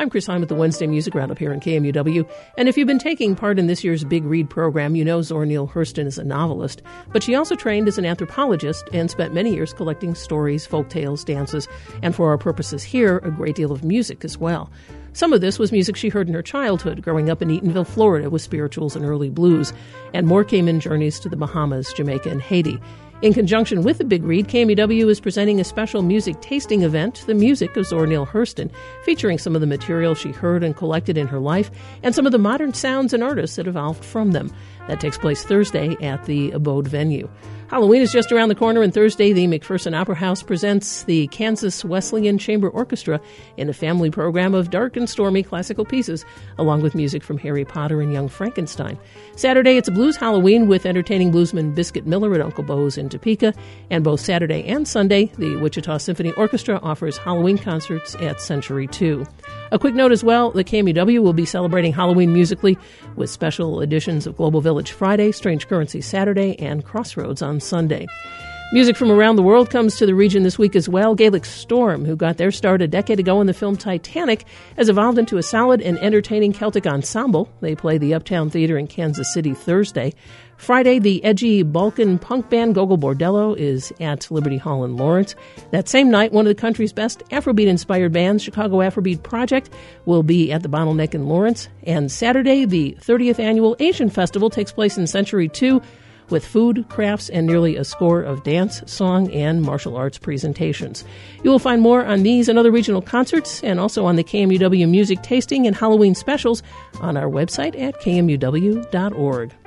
I'm Chris Heim with the Wednesday Music Roundup here on KMUW. And if you've been taking part in this year's Big Read program, you know Zora Neale Hurston is a novelist. But she also trained as an anthropologist and spent many years collecting stories, folk tales, dances, and for our purposes here, a great deal of music as well. Some of this was music she heard in her childhood, growing up in Eatonville, Florida, with spirituals and early blues. And more came in journeys to the Bahamas, Jamaica, and Haiti. In conjunction with the Big Read, KMUW is presenting a special music tasting event, The Music of Zora Neale Hurston, featuring some of the material she heard and collected in her life and some of the modern sounds and artists that evolved from them. That takes place Thursday at the Abode venue. Halloween is just around the corner, and Thursday, the McPherson Opera House presents the Kansas Wesleyan Chamber Orchestra in a family program of dark and stormy classical pieces, along with music from Harry Potter and Young Frankenstein. Saturday, it's a blues Halloween with entertaining bluesman Biscuit Miller at Uncle Bo's in Topeka, and both Saturday and Sunday, the Wichita Symphony Orchestra offers Halloween concerts at Century 2. A quick note as well, the KMUW will be celebrating Halloween musically with special editions of Global Village Friday, Strange Currency Saturday, and Crossroads on Sunday. Music from around the world comes to the region this week as well. Gaelic Storm, who got their start a decade ago in the film Titanic, has evolved into a solid and entertaining Celtic ensemble. They play the Uptown Theater in Kansas City Thursday. Friday, the edgy Balkan punk band Gogol Bordello is at Liberty Hall in Lawrence. That same night, one of the country's best Afrobeat-inspired bands, Chicago Afrobeat Project, will be at the Bottleneck in Lawrence. And Saturday, the 30th Annual Asian Festival takes place in Century 2 with food, crafts, and nearly a score of dance, song, and martial arts presentations. You will find more on these and other regional concerts and also on the KMUW music tasting and Halloween specials on our website at kmuw.org.